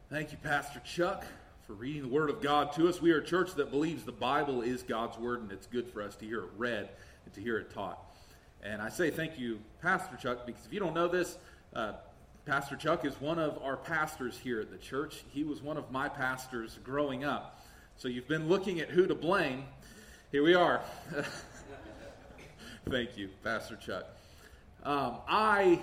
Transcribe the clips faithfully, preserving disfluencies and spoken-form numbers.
Thank you, Pastor Chuck, for reading the Word of God to us. We are a church that believes the Bible is God's Word, and it's good for us to hear it read and to hear it taught. And I say thank you, Pastor Chuck, because if you don't know this, uh, Pastor Chuck is one of our pastors here at the church. He was one of my pastors growing up. So you've been looking at who to blame. Here we are. Thank you, Pastor Chuck. Um, I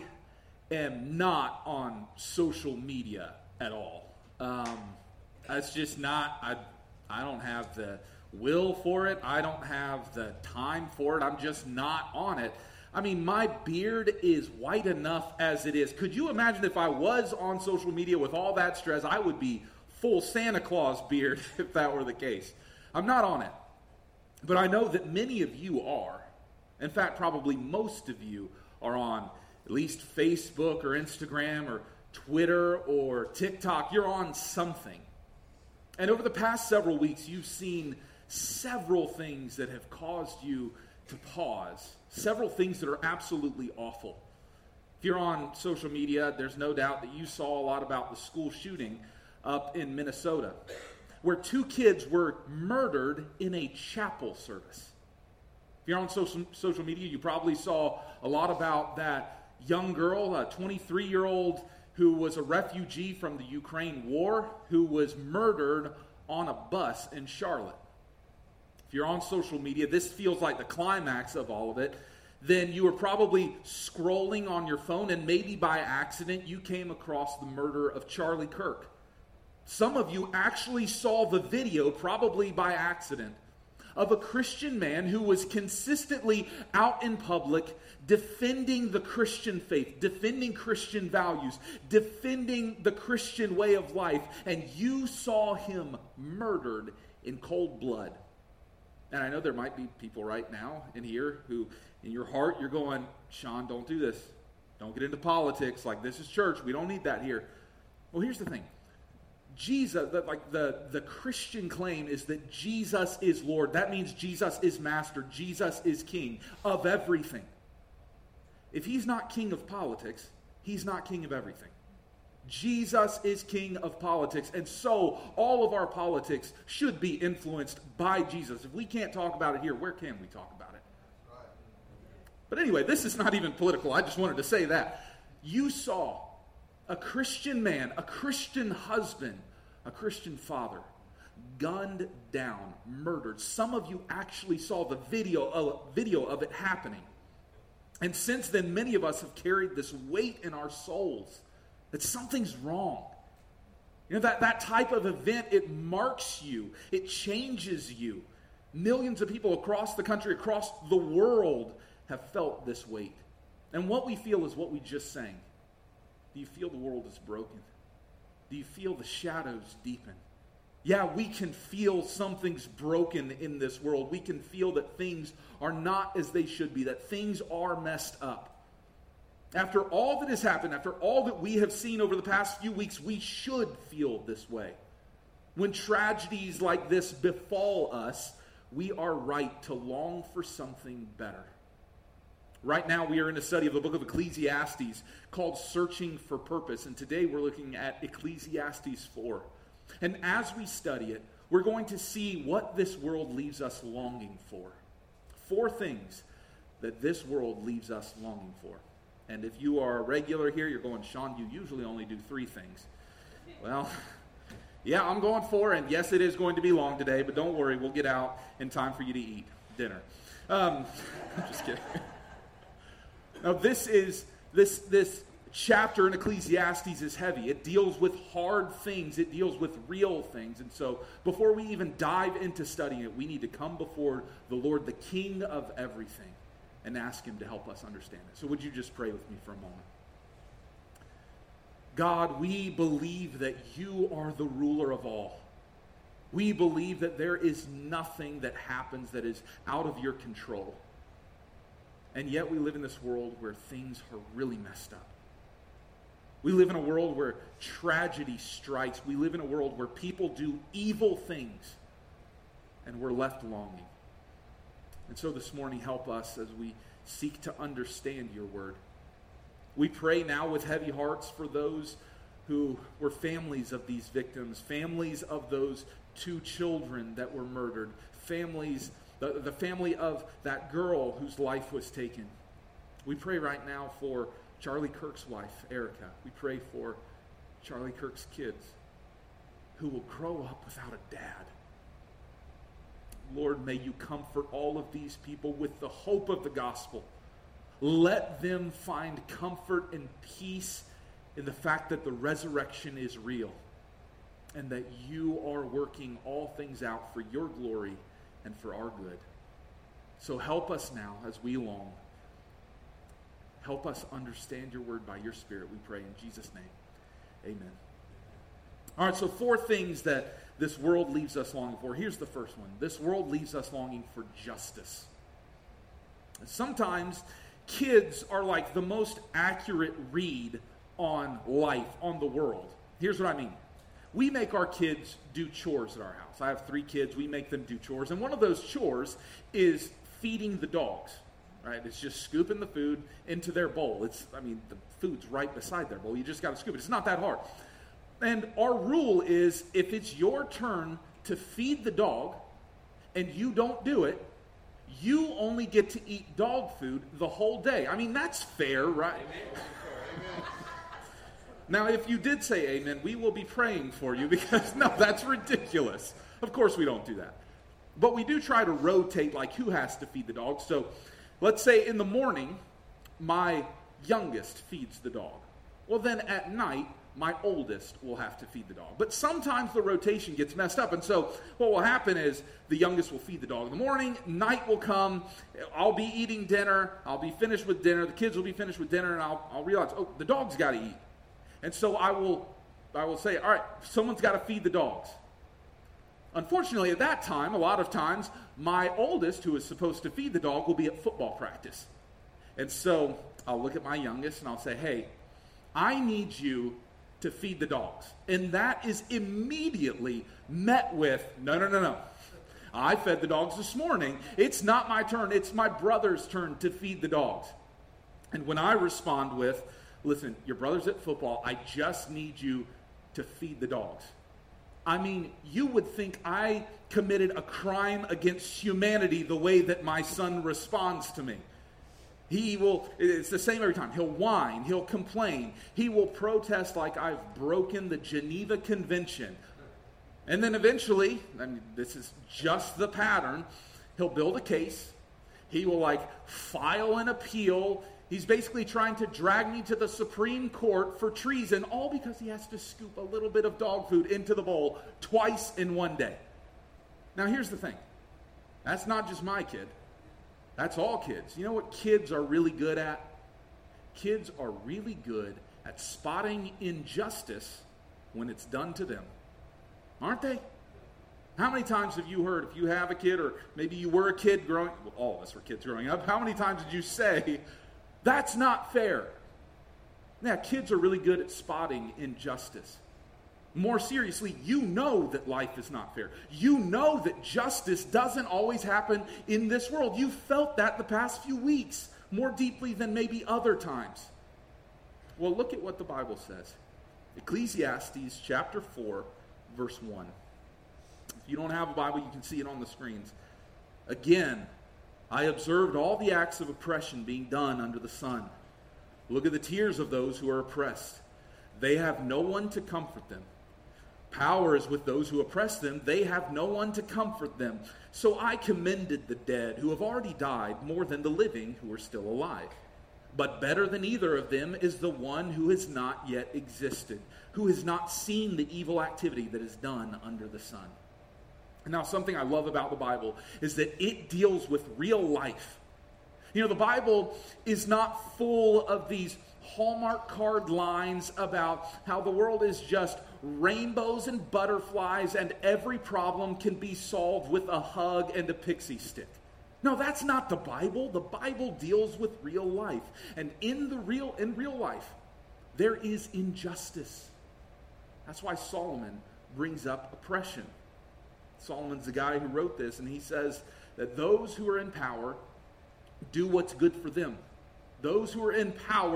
am not on social media at all. Um, that's just not, I, I don't have the will for it. I don't have the time for it. I'm just not on it. I mean, my beard is white enough as it is. Could you imagine if I was on social media with all that stress? I would be full Santa Claus beard if that were the case. I'm not on it. But I know that many of you are. In fact, probably most of you are on at least Facebook or Instagram or Twitter or TikTok. You're on something. And over the past several weeks, you've seen several things that have caused you to pause. Several things that are absolutely awful. If you're on social media, there's no doubt that you saw a lot about the school shooting up in Minnesota, where two kids were murdered in a chapel service. If you're on social, social media, you probably saw a lot about that young girl, a twenty-three-year-old who was a refugee from the Ukraine war, who was murdered on a bus in Charlotte. If you're on social media, this feels like the climax of all of it. Then you were probably scrolling on your phone, and maybe by accident you came across the murder of Charlie Kirk. Some of you actually saw the video, probably by accident, of a Christian man who was consistently out in public defending the Christian faith, defending Christian values, defending the Christian way of life, and you saw him murdered in cold blood. And I know there might be people right now in here who, in your heart, you're going, Sean, don't do this. Don't get into politics. Like, this is church. We don't need that here. Well, here's the thing. Jesus, the, like the, the Christian claim is that Jesus is Lord. That means Jesus is master. Jesus is king of everything. If he's not king of politics, he's not king of everything. Jesus is king of politics, and so all of our politics should be influenced by Jesus. If we can't talk about it here, where can we talk about it? But anyway, this is not even political. I just wanted to say that. You saw a Christian man, a Christian husband, a Christian father, gunned down, murdered. Some of you actually saw the video of, video of it happening. And since then, many of us have carried this weight in our souls that something's wrong. You know, that, that type of event, it marks you. It changes you. Millions of people across the country, across the world have felt this weight. And what we feel is what we just sang. Do you feel the world is broken? Do you feel the shadows deepen? Yeah, we can feel something's broken in this world. We can feel that things are not as they should be, that things are messed up. After all that has happened, after all that we have seen over the past few weeks, we should feel this way. When tragedies like this befall us, we are right to long for something better. Right now we are in a study of the book of Ecclesiastes called Searching for Purpose, and today we're looking at Ecclesiastes four. And as we study it, we're going to see what this world leaves us longing for. Four things that this world leaves us longing for. And if you are a regular here, you're going, Sean, you usually only do three things. Well, yeah, I'm going four, and yes, it is going to be long today, but don't worry, we'll get out in time for you to eat dinner. Um, I'm just kidding. Now, this is this this chapter in Ecclesiastes is heavy. It deals with hard things. It deals with real things. And so before we even dive into studying it, we need to come before the Lord, the King of everything, and ask him to help us understand it. So would you just pray with me for a moment? God, we believe that you are the ruler of all. We believe that there is nothing that happens that is out of your control. And yet we live in this world where things are really messed up. We live in a world where tragedy strikes. We live in a world where people do evil things, and we're left longing. And so this morning, help us as we seek to understand your word. We pray now with heavy hearts for those who were families of these victims, families of those two children that were murdered, families, the, the family of that girl whose life was taken. We pray right now for Charlie Kirk's wife, Erica. We pray for Charlie Kirk's kids who will grow up without a dad. Lord, may you comfort all of these people with the hope of the gospel. Let them find comfort and peace in the fact that the resurrection is real and that you are working all things out for your glory and for our good. So help us now as we long. Help us understand your word by your Spirit, we pray in Jesus' name. Amen. All right, so four things that this world leaves us longing for. Here's the first one. This world leaves us longing for justice. Sometimes kids are like the most accurate read on life, on the world. Here's what I mean. We make our kids do chores at our house. I have three kids. We make them do chores. And one of those chores is feeding the dogs. Right? It's just scooping the food into their bowl. It's, I mean, the food's right beside their bowl. You just got to scoop it. It's not that hard. And our rule is if it's your turn to feed the dog and you don't do it, you only get to eat dog food the whole day. I mean, that's fair, right? Amen. Now, if you did say amen, we will be praying for you because, no, that's ridiculous. Of course we don't do that. But we do try to rotate, like, who has to feed the dog. So let's say in the morning, my youngest feeds the dog. Well, then at night, my oldest will have to feed the dog. But sometimes the rotation gets messed up. And so what will happen is the youngest will feed the dog in the morning. Night will come. I'll be eating dinner. I'll be finished with dinner. The kids will be finished with dinner. And I'll, I'll realize, oh, the dog's got to eat. And so I will, I will say, all right, someone's got to feed the dogs. Unfortunately, at that time, a lot of times, my oldest, who is supposed to feed the dog, will be at football practice. And so I'll look at my youngest and I'll say, hey, I need you to feed the dogs. And that is immediately met with, no, no, no, no. I fed the dogs this morning. It's not my turn. It's my brother's turn to feed the dogs. And when I respond with, listen, your brother's at football. I just need you to feed the dogs. I mean, you would think I committed a crime against humanity the way that my son responds to me. He will, it's the same every time. He'll whine, he'll complain, he will protest like I've broken the Geneva Convention. And then eventually, I mean, this is just the pattern, he'll build a case, he will like file an appeal. He's basically trying to drag me to the Supreme Court for treason, all because he has to scoop a little bit of dog food into the bowl twice in one day. Now here's the thing. That's not just my kid. That's all kids. You know what kids are really good at? Kids are really good at spotting injustice when it's done to them. Aren't they? How many times have you heard, if you have a kid, or maybe you were a kid growing, well, all of us were kids growing up, how many times did you say, that's not fair? Now, kids are really good at spotting injustice. More seriously, you know that life is not fair. You know that justice doesn't always happen in this world. You felt that the past few weeks more deeply than maybe other times. Well, look at what the Bible says. Ecclesiastes chapter four, verse one. If you don't have a Bible, you can see it on the screens. Again, I observed all the acts of oppression being done under the sun. Look at the tears of those who are oppressed. They have no one to comfort them. Power is with those who oppress them. They have no one to comfort them. So I commended the dead who have already died more than the living who are still alive. But better than either of them is the one who has not yet existed, who has not seen the evil activity that is done under the sun. Now, something I love about the Bible is that it deals with real life. You know, the Bible is not full of these Hallmark card lines about how the world is just rainbows and butterflies and every problem can be solved with a hug and a pixie stick. No, that's not the Bible. The Bible deals with real life. And in the real in real life, there is injustice. That's why Solomon brings up oppression. Solomon's the guy who wrote this, and he says that those who are in power do what's good for them. Those who are in power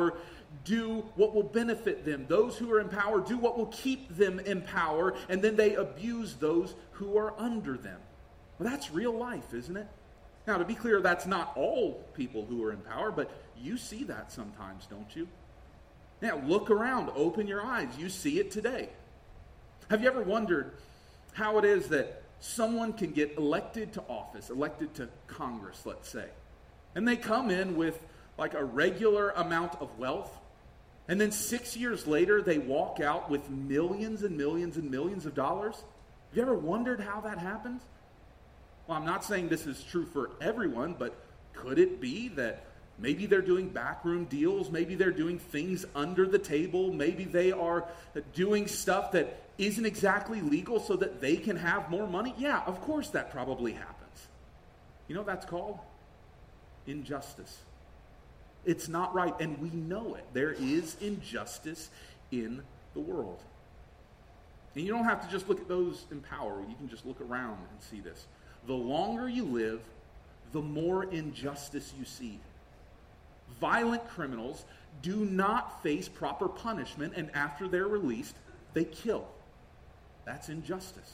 do what will benefit them. Those who are in power do what will keep them in power, and then they abuse those who are under them. Well, that's real life, isn't it? Now, to be clear, that's not all people who are in power, but you see that sometimes, don't you? Now, look around, open your eyes. You see it today. Have you ever wondered how it is that someone can get elected to office, elected to Congress, let's say, and they come in with like a regular amount of wealth, and then six years later they walk out with millions and millions and millions of dollars? Have you ever wondered how that happens? Well, I'm not saying this is true for everyone, but could it be that maybe they're doing backroom deals, maybe they're doing things under the table, maybe they are doing stuff that isn't exactly legal so that they can have more money? Yeah, of course that probably happens. You know what that's called? Injustice. It's not right, and we know it. There is injustice in the world. And you don't have to just look at those in power. You can just look around and see this. The longer you live, the more injustice you see. Violent criminals do not face proper punishment, and after they're released, they kill. That's injustice.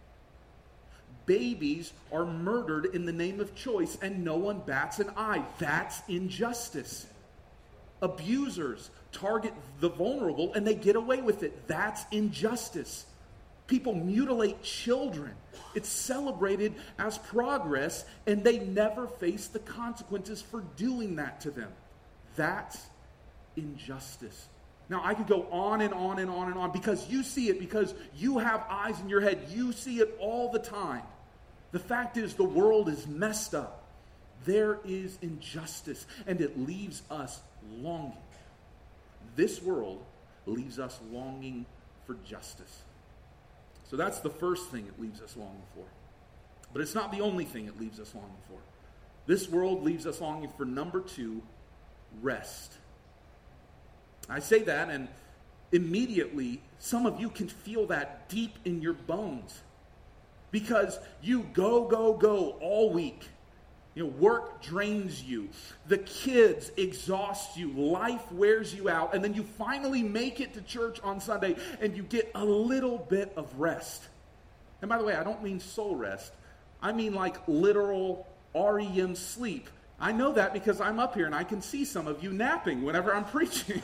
Babies are murdered in the name of choice, and no one bats an eye. That's injustice. Abusers target the vulnerable, and they get away with it. That's injustice. People mutilate children. It's celebrated as progress, and they never face the consequences for doing that to them. That's injustice. Now, I could go on and on and on and on because you see it, because you have eyes in your head. You see it all the time. The fact is, the world is messed up. There is injustice, and it leaves us longing. This world leaves us longing for justice. So that's the first thing it leaves us longing for. But it's not the only thing it leaves us longing for. This world leaves us longing for, number two, rest. I say that, and immediately some of you can feel that deep in your bones. Because you go, go, go all week. You know, work drains you. The kids exhaust you. Life wears you out. And then you finally make it to church on Sunday and you get a little bit of rest. And by the way, I don't mean soul rest. I mean like literal R E M sleep. I know that because I'm up here and I can see some of you napping whenever I'm preaching.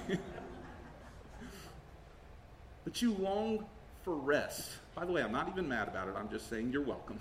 But you long for rest. By the way, I'm not even mad about it. I'm just saying you're welcome.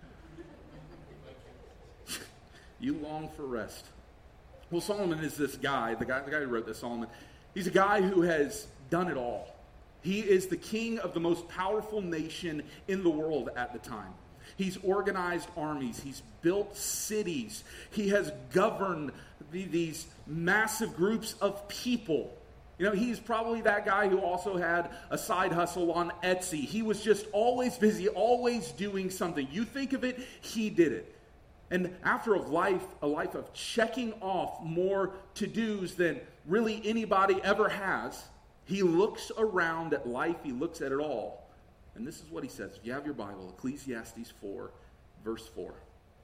You long for rest. Well, Solomon is this guy, the guy, the guy who wrote this, Solomon. He's a guy who has done it all. He is the king of the most powerful nation in the world at the time. He's organized armies. He's built cities. He has governed the, these massive groups of people. You know, he's probably that guy who also had a side hustle on Etsy. He was just always busy, always doing something. You think of it, he did it. And after a life, a life of checking off more to-dos than really anybody ever has, he looks around at life, he looks at it all. And this is what he says. If you have your Bible, Ecclesiastes four, verse four.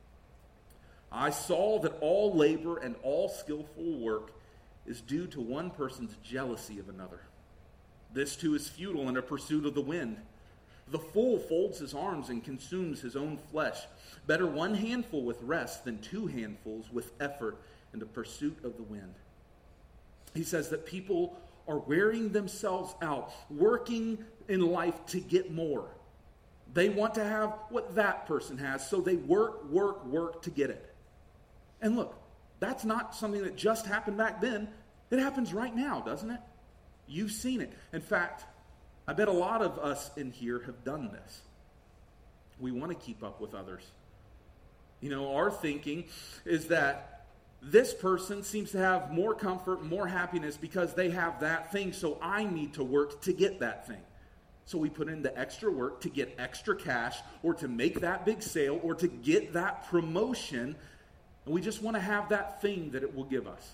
I saw that all labor and all skillful work is due to one person's jealousy of another. This too is futile and a pursuit of the wind. The fool folds his arms and consumes his own flesh. Better one handful with rest than two handfuls with effort in the pursuit of the wind. He says that people are wearing themselves out, working in life to get more. They want to have what that person has, so they work, work, work to get it. And look, that's not something that just happened back then. It happens right now, doesn't it? You've seen it. In fact, I bet a lot of us in here have done this. We want to keep up with others. You know, our thinking is that this person seems to have more comfort, more happiness because they have that thing, so I need to work to get that thing. So we put in the extra work to get extra cash or to make that big sale or to get that promotion, and we just want to have that thing that it will give us.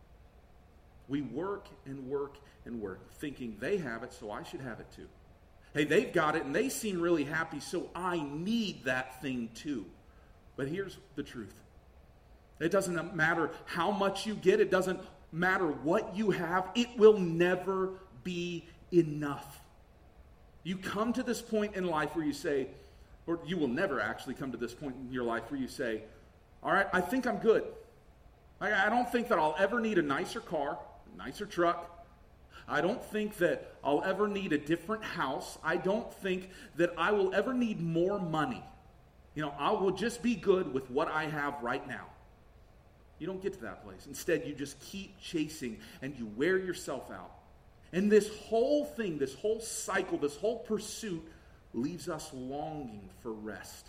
We work and work and work, thinking they have it, so I should have it too. Hey, they've got it, and they seem really happy, so I need that thing too. But here's the truth. It doesn't matter how much you get. It doesn't matter what you have, it will never be enough. You come to this point in life where you say, or you will never actually come to this point in your life where you say, all right, I think I'm good. I, I don't think that I'll ever need a nicer car, a nicer truck. I don't think that I'll ever need a different house. I don't think that I will ever need more money. You know, I will just be good with what I have right now. You don't get to that place. Instead, you just keep chasing and you wear yourself out. And this whole thing, this whole cycle, this whole pursuit leaves us longing for rest.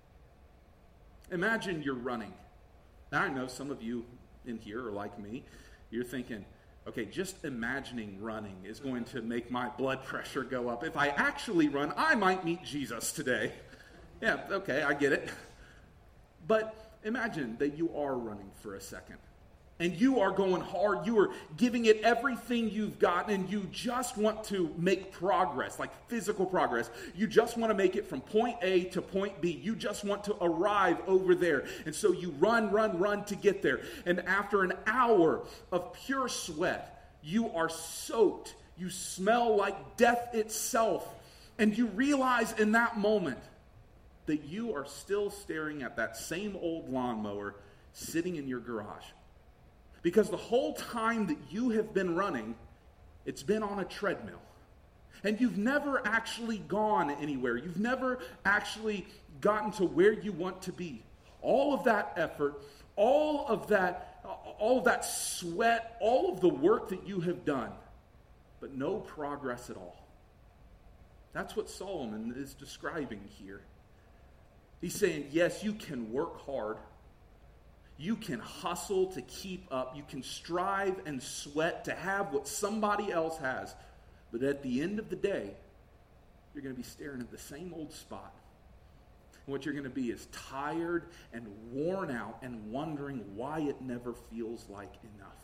Imagine you're running. Now, I know some of you in here are like me. You're thinking, okay, just imagining running is going to make my blood pressure go up. If I actually run, I might meet Jesus today. Yeah, okay, I get it. But imagine that you are running for a second. And you are going hard. You are giving it everything you've got. And you just want to make progress, like physical progress. You just want to make it from point A to point B. You just want to arrive over there. And so you run, run, run to get there. And after an hour of pure sweat, you are soaked. You smell like death itself. And you realize in that moment that you are still staring at that same old lawnmower sitting in your garage. Because the whole time that you have been running, it's been on a treadmill. And you've never actually gone anywhere. You've never actually gotten to where you want to be. All of that effort, all of that, all of that sweat, all of the work that you have done, but no progress at all. That's what Solomon is describing here. He's saying, yes, you can work hard. You can hustle to keep up. You can strive and sweat to have what somebody else has. But at the end of the day, you're going to be staring at the same old spot. And what you're going to be is tired and worn out and wondering why it never feels like enough.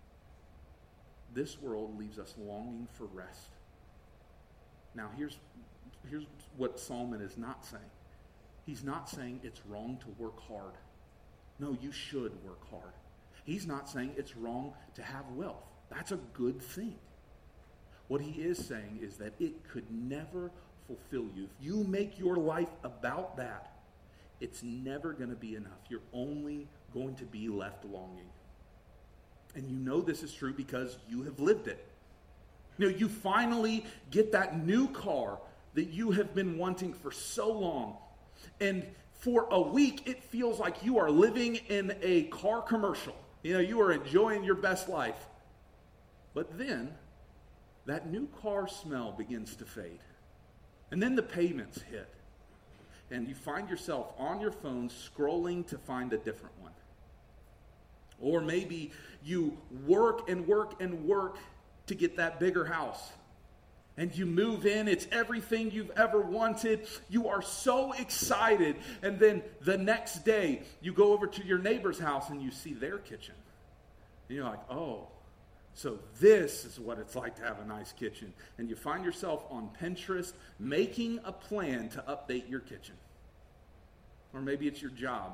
This world leaves us longing for rest. Now, here's, here's what Solomon is not saying. He's not saying it's wrong to work hard. No, you should work hard. He's not saying it's wrong to have wealth. That's a good thing. What he is saying is that it could never fulfill you. If you make your life about that, it's never going to be enough. You're only going to be left longing. And you know this is true because you have lived it. You know, you finally get that new car that you have been wanting for so long. And for a week, it feels like you are living in a car commercial. You know, you are enjoying your best life. But then, that new car smell begins to fade. And then the payments hit. And you find yourself on your phone scrolling to find a different one. Or maybe you work and work and work to get that bigger house. And you move in, it's everything you've ever wanted. You are so excited. And then the next day, you go over to your neighbor's house and you see their kitchen. And you're like, oh, so this is what it's like to have a nice kitchen. And you find yourself on Pinterest making a plan to update your kitchen. Or maybe it's your job.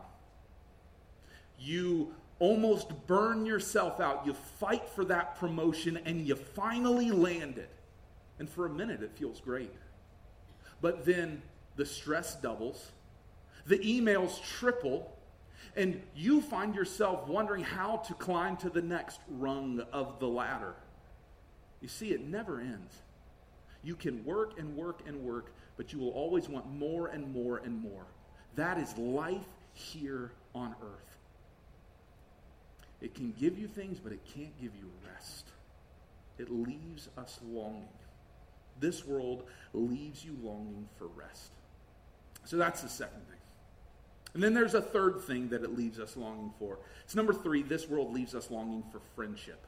You almost burn yourself out. You fight for that promotion and you finally land it. And for a minute, it feels great. But then the stress doubles, the emails triple, and you find yourself wondering how to climb to the next rung of the ladder. You see, it never ends. You can work and work and work, but you will always want more and more and more. That is life here on earth. It can give you things, but it can't give you rest. It leaves us longing. This world leaves you longing for rest. So that's the second thing. And then there's a third thing that it leaves us longing for. It's number three, this world leaves us longing for friendship.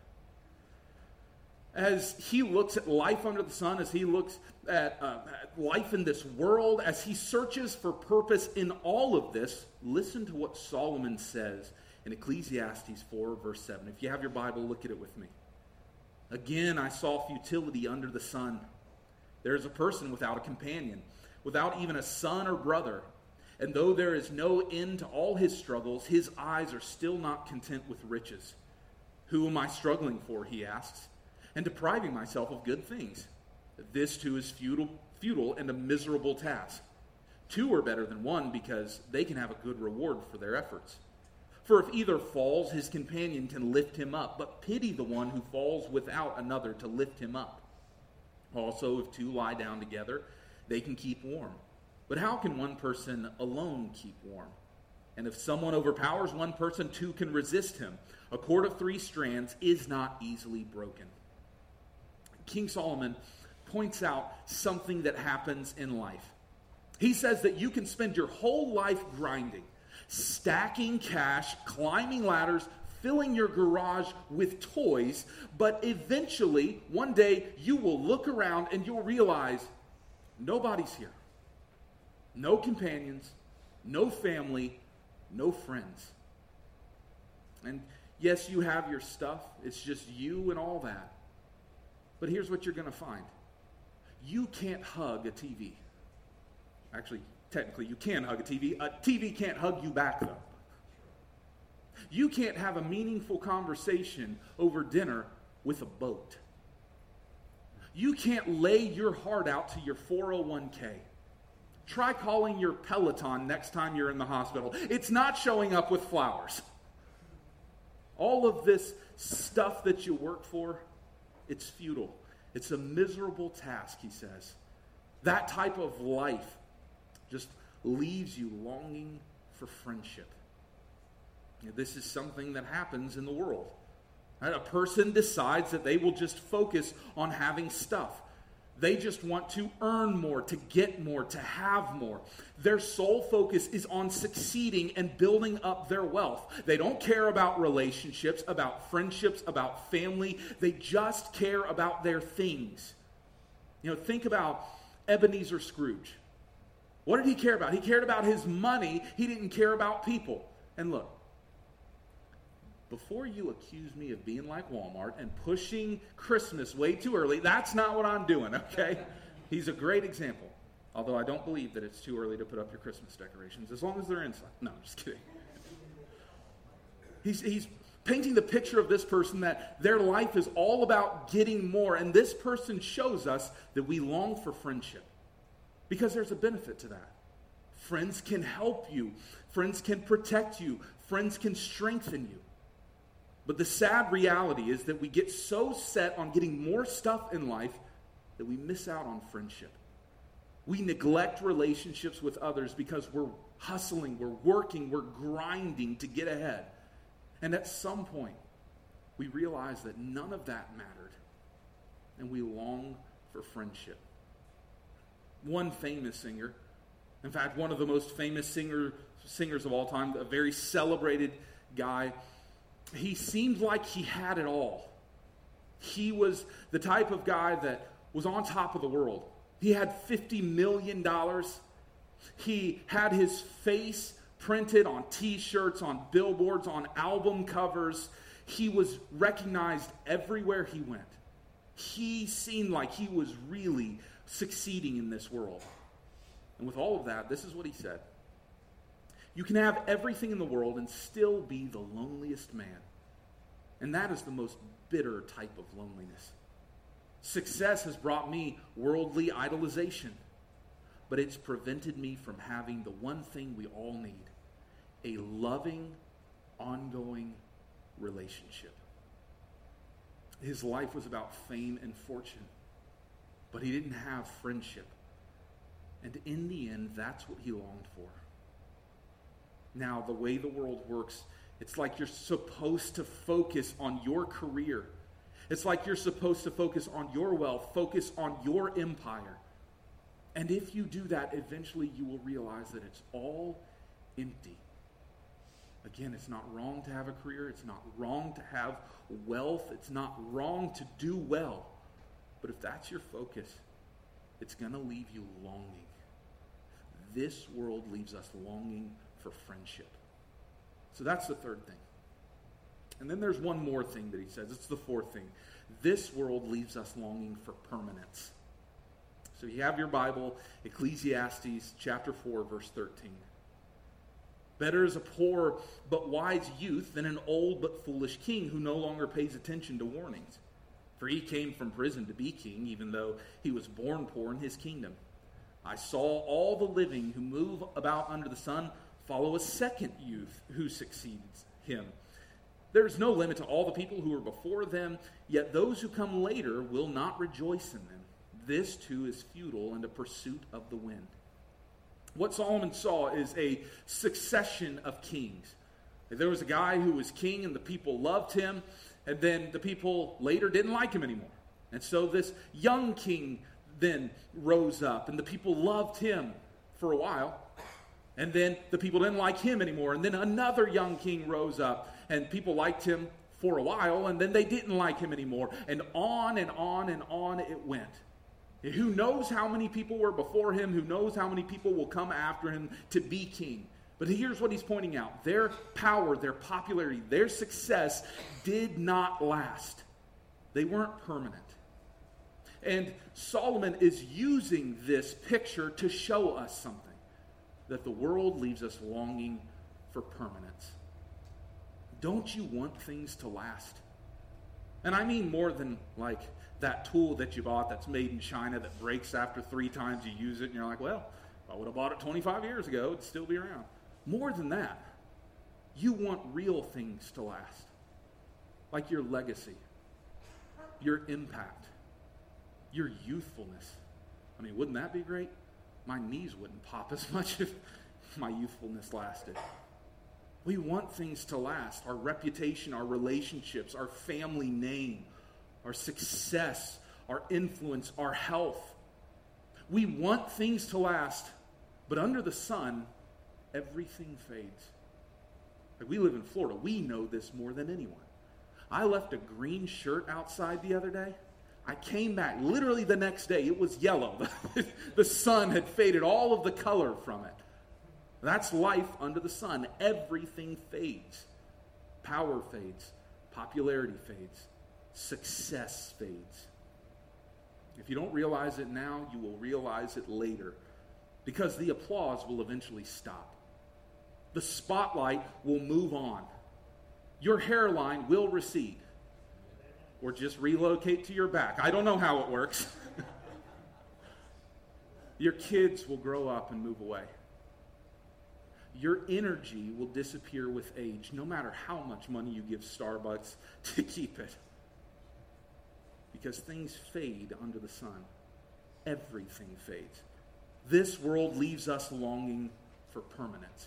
As he looks at life under the sun, as he looks at, uh, at life in this world, as he searches for purpose in all of this, listen to what Solomon says in Ecclesiastes four, verse seven. If you have your Bible, look at it with me. Again, I saw futility under the sun. There is a person without a companion, without even a son or brother. And though there is no end to all his struggles, his eyes are still not content with riches. Who am I struggling for, he asks, and depriving myself of good things? This too is futile, futile and a miserable task. Two are better than one because they can have a good reward for their efforts. For if either falls, his companion can lift him up, but pity the one who falls without another to lift him up. Also, if two lie down together, they can keep warm. But how can one person alone keep warm? And if someone overpowers one person, two can resist him. A cord of three strands is not easily broken. King Solomon points out something that happens in life. He says that you can spend your whole life grinding, stacking cash, climbing ladders, filling your garage with toys, but eventually, one day, you will look around and you'll realize nobody's here. No companions, no family, no friends. And yes, you have your stuff. It's just you and all that. But here's what you're going to find. You can't hug a T V. Actually, technically, you can hug a T V. A T V can't hug you back, though. You can't have a meaningful conversation over dinner with a boat. You can't lay your heart out to your four oh one k. Try calling your Peloton next time you're in the hospital. It's not showing up with flowers. All of this stuff that you work for, it's futile. It's a miserable task, he says. That type of life just leaves you longing for friendship. You know, this is something that happens in the world. Right? A person decides that they will just focus on having stuff. They just want to earn more, to get more, to have more. Their sole focus is on succeeding and building up their wealth. They don't care about relationships, about friendships, about family. They just care about their things. You know, think about Ebenezer Scrooge. What did he care about? He cared about his money. He didn't care about people. And look, before you accuse me of being like Walmart and pushing Christmas way too early, that's not what I'm doing, okay? He's a great example. Although I don't believe that it's too early to put up your Christmas decorations, as long as they're inside. No, I'm just kidding. He's, he's painting the picture of this person that their life is all about getting more, and this person shows us that we long for friendship. Because there's a benefit to that. Friends can help you. Friends can protect you. Friends can strengthen you. But the sad reality is that we get so set on getting more stuff in life that we miss out on friendship. We neglect relationships with others because we're hustling, we're working, we're grinding to get ahead. And at some point, we realize that none of that mattered, and we long for friendship. One famous singer, in fact, one of the most famous singer, singers of all time, a very celebrated guy, he seemed like he had it all. He was the type of guy that was on top of the world. He had fifty million dollars. He had his face printed on t-shirts, on billboards, on album covers. He was recognized everywhere he went. He seemed like he was really succeeding in this world. And with all of that, this is what he said. You can have everything in the world and still be the loneliest man. And that is the most bitter type of loneliness. Success has brought me worldly idolization, but it's prevented me from having the one thing we all need, a loving, ongoing relationship. His life was about fame and fortune, but he didn't have friendship. And in the end, that's what he longed for. Now, the way the world works, it's like you're supposed to focus on your career. It's like you're supposed to focus on your wealth, focus on your empire. And if you do that, eventually you will realize that it's all empty. Again, it's not wrong to have a career. It's not wrong to have wealth. It's not wrong to do well. But if that's your focus, it's going to leave you longing. This world leaves us longing for friendship. So that's the third thing. And then there's one more thing that he says. It's the fourth thing. This world leaves us longing for permanence. So you have your Bible, Ecclesiastes chapter four, verse thirteen. Better is a poor but wise youth than an old but foolish king who no longer pays attention to warnings. For he came from prison to be king, even though he was born poor in his kingdom. I saw all the living who move about under the sun follow a second youth who succeeds him. There is no limit to all the people who are before them, yet those who come later will not rejoice in them. This too is futile and a pursuit of the wind. What Solomon saw is a succession of kings. There was a guy who was king and the people loved him, and then the people later didn't like him anymore. And so this young king then rose up, and the people loved him for a while. And then the people didn't like him anymore. And then another young king rose up, and people liked him for a while, and then they didn't like him anymore. And on and on and on it went. Who knows how many people were before him? Who knows how many people will come after him to be king? But here's what he's pointing out. Their power, their popularity, their success did not last. They weren't permanent. And Solomon is using this picture to show us something. That the world leaves us longing for permanence. Don't you want things to last? And I mean more than like that tool that you bought that's made in China that breaks after three times you use it and you're like, well, if I would have bought it twenty-five years ago, it'd still be around. More than that, you want real things to last. Like your legacy, your impact, your youthfulness. I mean, wouldn't that be great? My knees wouldn't pop as much if my youthfulness lasted. We want things to last. Our reputation, our relationships, our family name, our success, our influence, our health. We want things to last, but under the sun, everything fades. Like we live in Florida. We know this more than anyone. I left a green shirt outside the other day. I came back literally the next day. It was yellow. The sun had faded all of the color from it. That's life under the sun. Everything fades. Power fades. Popularity fades. Success fades. If you don't realize it now, you will realize it later. Because the applause will eventually stop. The spotlight will move on. Your hairline will recede. Or just relocate to your back. I don't know how it works. Your kids will grow up and move away. Your energy will disappear with age, no matter how much money you give Starbucks to keep it. Because things fade under the sun. Everything fades. This world leaves us longing for permanence.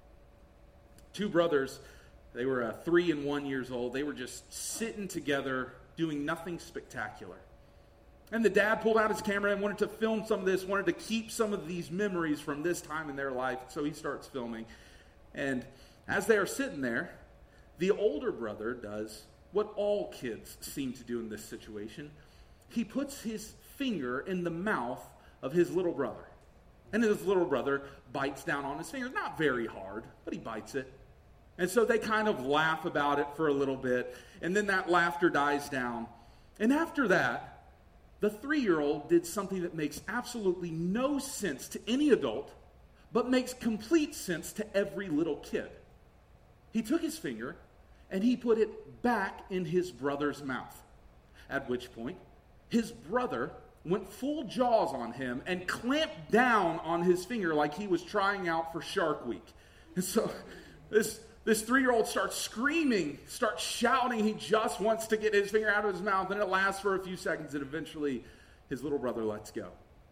Two brothers, they were uh, three and one years old. They were just sitting together doing nothing spectacular. And the dad pulled out his camera and wanted to film some of this, wanted to keep some of these memories from this time in their life. So he starts filming. And as they are sitting there, the older brother does what all kids seem to do in this situation. He puts his finger in the mouth of his little brother. And his little brother bites down on his finger. Not very hard, but he bites it. And so they kind of laugh about it for a little bit. And then that laughter dies down. And after that, the three-year-old did something that makes absolutely no sense to any adult, but makes complete sense to every little kid. He took his finger and he put it back in his brother's mouth. At which point, his brother went full jaws on him and clamped down on his finger like he was trying out for Shark Week. And so this... This three-year-old starts screaming, starts shouting. He just wants to get his finger out of his mouth, and it lasts for a few seconds, and eventually his little brother lets go.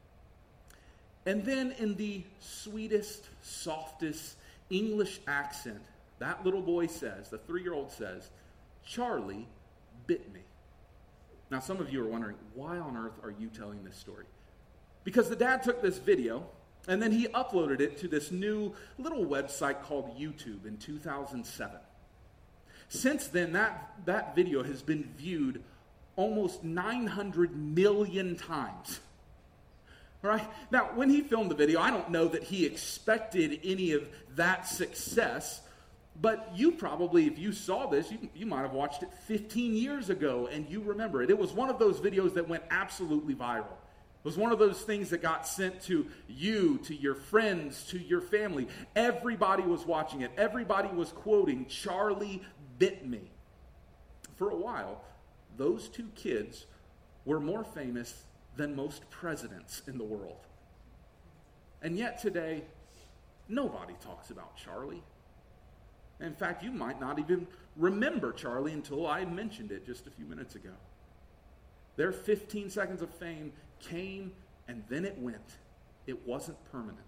And then in the sweetest, softest English accent, that little boy says, the three-year-old says, "Charlie bit me." Now, some of you are wondering, why on earth are you telling this story? Because the dad took this video, and then he uploaded it to this new little website called YouTube in two thousand seven. Since then, that, that video has been viewed almost nine hundred million times. All right? Now, when he filmed the video, I don't know that he expected any of that success, but you probably, if you saw this, you, you might have watched it fifteen years ago, and you remember it. It was one of those videos that went absolutely viral. It was one of those things that got sent to you, to your friends, to your family. Everybody was watching it. Everybody was quoting, "Charlie bit me." For a while, those two kids were more famous than most presidents in the world. And yet today, nobody talks about Charlie. In fact, you might not even remember Charlie until I mentioned it just a few minutes ago. Their fifteen seconds of fame came and then it went. It wasn't permanent.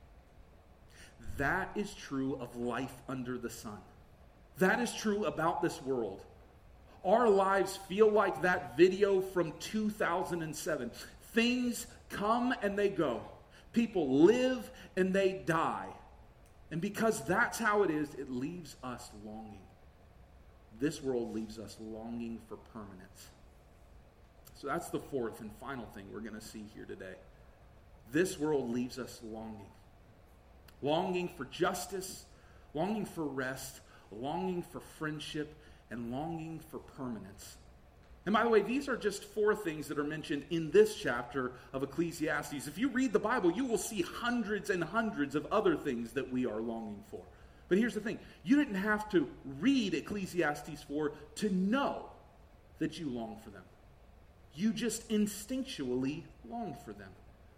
That is true of life under the sun. That is true about this world. Our lives feel like that video from two thousand seven. Things come and they go. People live and they die. And because that's how it is, it leaves us longing. This world leaves us longing for permanence. So that's the fourth and final thing we're going to see here today. This world leaves us longing. Longing for justice, longing for rest, longing for friendship, and longing for permanence. And by the way, these are just four things that are mentioned in this chapter of Ecclesiastes. If you read the Bible, you will see hundreds and hundreds of other things that we are longing for. But here's the thing. You didn't have to read Ecclesiastes four to know that you long for them. You just instinctually long for them.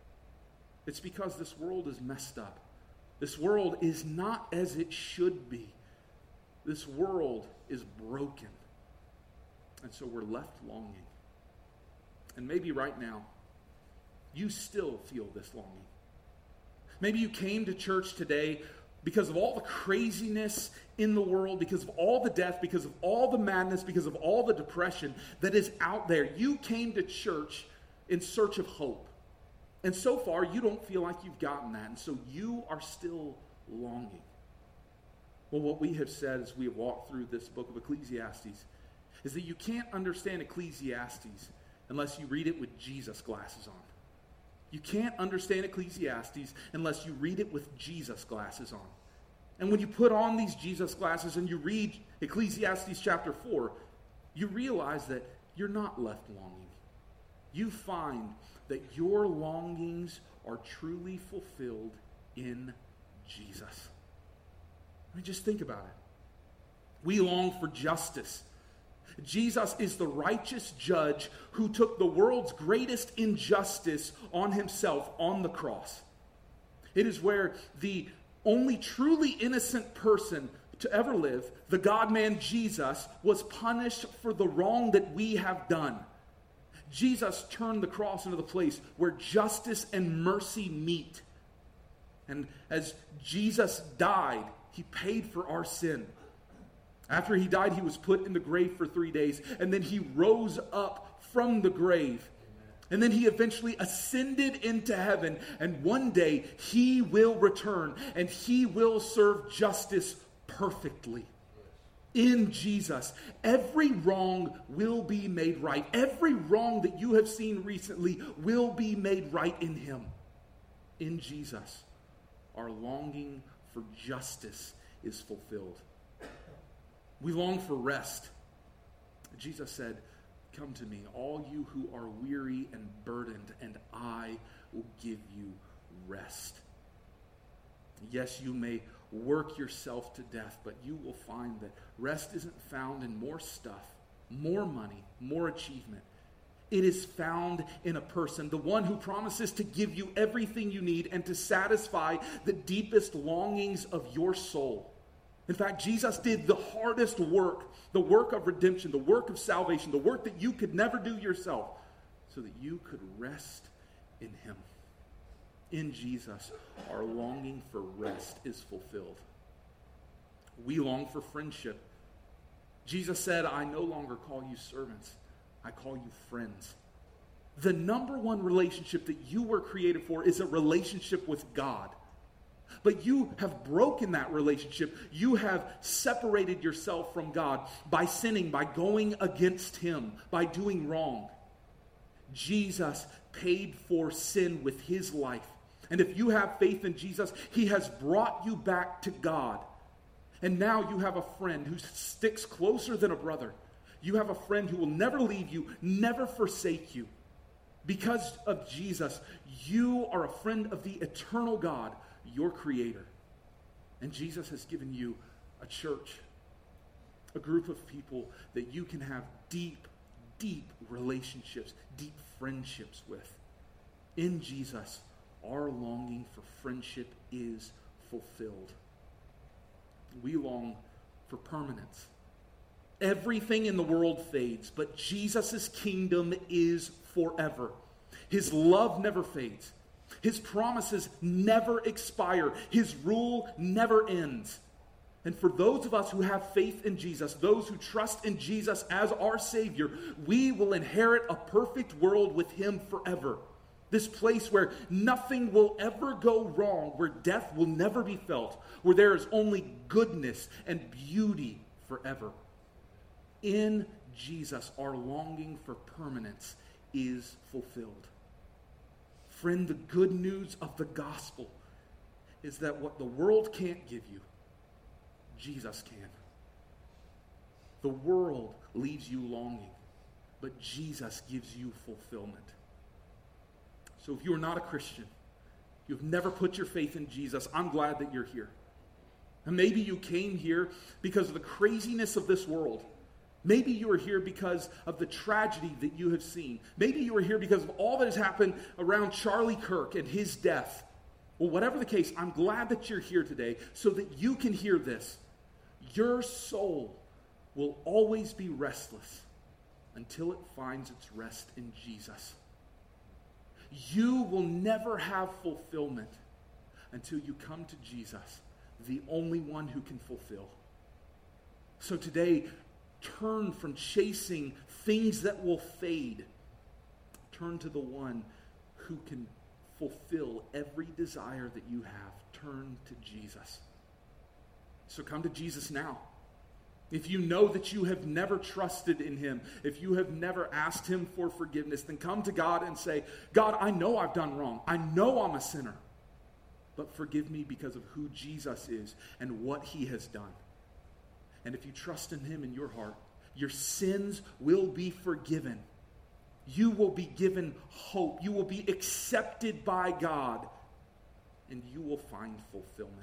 It's because this world is messed up. This world is not as it should be. This world is broken. And so we're left longing. And maybe right now, you still feel this longing. Maybe you came to church today because of all the craziness in the world, because of all the death, because of all the madness, because of all the depression that is out there. You came to church in search of hope. And so far, you don't feel like you've gotten that. And so you are still longing. Well, what we have said as we have walked through this book of Ecclesiastes is that you can't understand Ecclesiastes unless you read it with Jesus glasses on. You can't understand Ecclesiastes unless you read it with Jesus glasses on. And when you put on these Jesus glasses and you read Ecclesiastes chapter four, you realize that you're not left longing. You find that your longings are truly fulfilled in Jesus. I mean, just think about it. We long for justice. Jesus is the righteous judge who took the world's greatest injustice on himself on the cross. It is where the only truly innocent person to ever live, the God-man Jesus, was punished for the wrong that we have done. Jesus turned the cross into the place where justice and mercy meet. And as Jesus died, he paid for our sin. After he died, he was put in the grave for three days, and then he rose up from the grave. And then he eventually ascended into heaven, and one day he will return, and he will serve justice perfectly. In Jesus, every wrong will be made right. Every wrong that you have seen recently will be made right in him. In Jesus, our longing for justice is fulfilled. We long for rest. Jesus said, "Come to me, all you who are weary and burdened, and I will give you rest." Yes, you may work yourself to death, but you will find that rest isn't found in more stuff, more money, more achievement. It is found in a person, the one who promises to give you everything you need and to satisfy the deepest longings of your soul. In fact, Jesus did the hardest work, the work of redemption, the work of salvation, the work that you could never do yourself, so that you could rest in him. In Jesus, our longing for rest is fulfilled. We long for friendship. Jesus said, "I no longer call you servants, I call you friends." The number one relationship that you were created for is a relationship with God. But you have broken that relationship. You have separated yourself from God by sinning, by going against him, by doing wrong. Jesus paid for sin with his life. And if you have faith in Jesus, he has brought you back to God. And now you have a friend who sticks closer than a brother. You have a friend who will never leave you, never forsake you. Because of Jesus, you are a friend of the eternal God, your Creator. And Jesus has given you a church, a group of people that you can have deep, deep relationships, deep friendships with. In Jesus, our longing for friendship is fulfilled. We long for permanence. Everything in the world fades, but Jesus' kingdom is forever. His love never fades. His promises never expire. His rule never ends. And for those of us who have faith in Jesus, those who trust in Jesus as our Savior, we will inherit a perfect world with Him forever. This place where nothing will ever go wrong, where death will never be felt, where there is only goodness and beauty forever. In Jesus, our longing for permanence is fulfilled. Friend, the good news of the gospel is that what the world can't give you, Jesus can. The world leaves you longing, but Jesus gives you fulfillment. So if you are not a Christian, you've never put your faith in Jesus, I'm glad that you're here. And maybe you came here because of the craziness of this world. Maybe you are here because of the tragedy that you have seen. Maybe you are here because of all that has happened around Charlie Kirk and his death. Well, whatever the case, I'm glad that you're here today so that you can hear this. Your soul will always be restless until it finds its rest in Jesus. You will never have fulfillment until you come to Jesus, the only one who can fulfill. So today, turn from chasing things that will fade. Turn to the one who can fulfill every desire that you have. Turn to Jesus. So come to Jesus now. If you know that you have never trusted in Him, if you have never asked Him for forgiveness, then come to God and say, God, I know I've done wrong. I know I'm a sinner. But forgive me because of who Jesus is and what He has done. And if you trust in Him in your heart, your sins will be forgiven. You will be given hope. You will be accepted by God. And you will find fulfillment.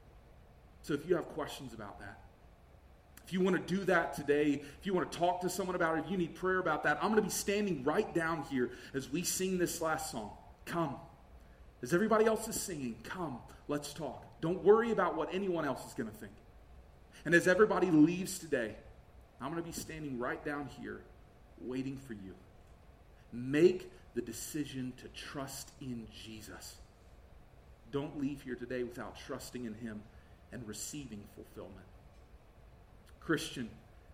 So if you have questions about that, if you want to do that today, if you want to talk to someone about it, if you need prayer about that, I'm going to be standing right down here as we sing this last song. Come. As everybody else is singing, come, let's talk. Don't worry about what anyone else is going to think. And as everybody leaves today, I'm going to be standing right down here waiting for you. Make the decision to trust in Jesus. Don't leave here today without trusting in Him and receiving fulfillment. Christian,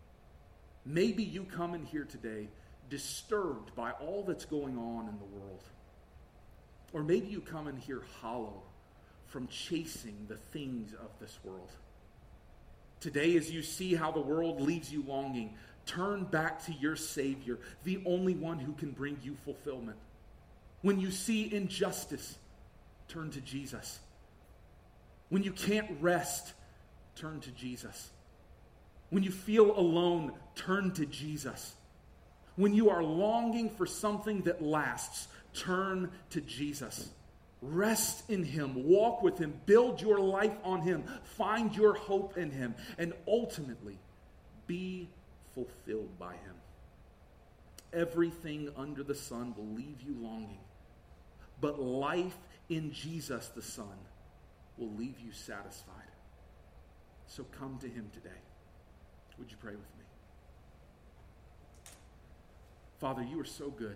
maybe you come in here today disturbed by all that's going on in the world. Or maybe you come in here hollow from chasing the things of this world. Today, as you see how the world leaves you longing, turn back to your Savior, the only one who can bring you fulfillment. When you see injustice, turn to Jesus. When you can't rest, turn to Jesus. When you feel alone, turn to Jesus. When you are longing for something that lasts, turn to Jesus. Rest in Him, walk with Him, build your life on Him, find your hope in Him, and ultimately be fulfilled by Him. Everything under the sun will leave you longing, but life in Jesus the Son will leave you satisfied. So come to Him today. Would you pray with me? Father, you are so good.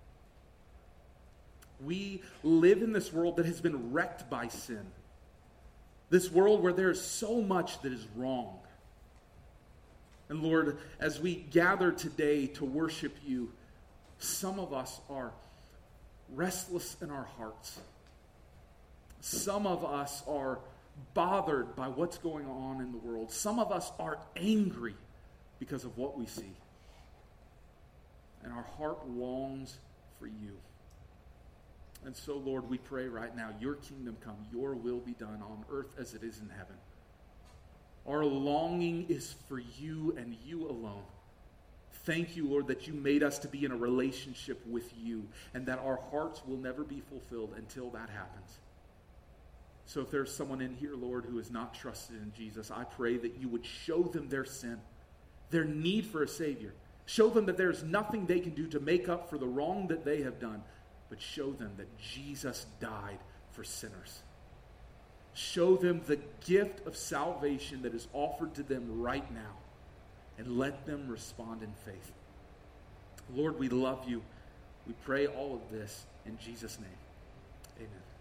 We live in this world that has been wrecked by sin. This world where there is so much that is wrong. And Lord, as we gather today to worship you, some of us are restless in our hearts. Some of us are bothered by what's going on in the world. Some of us are angry because of what we see. And our heart longs for you. And so, Lord, we pray right now, your kingdom come, your will be done on earth as it is in heaven. Our longing is for you and you alone. Thank you, Lord, that you made us to be in a relationship with you and that our hearts will never be fulfilled until that happens. So if there's someone in here, Lord, who has not trusted in Jesus, I pray that you would show them their sin, their need for a Savior. Show them that there's nothing they can do to make up for the wrong that they have done, but show them that Jesus died for sinners. Show them the gift of salvation that is offered to them right now, and let them respond in faith. Lord, we love you. We pray all of this in Jesus' name. Amen.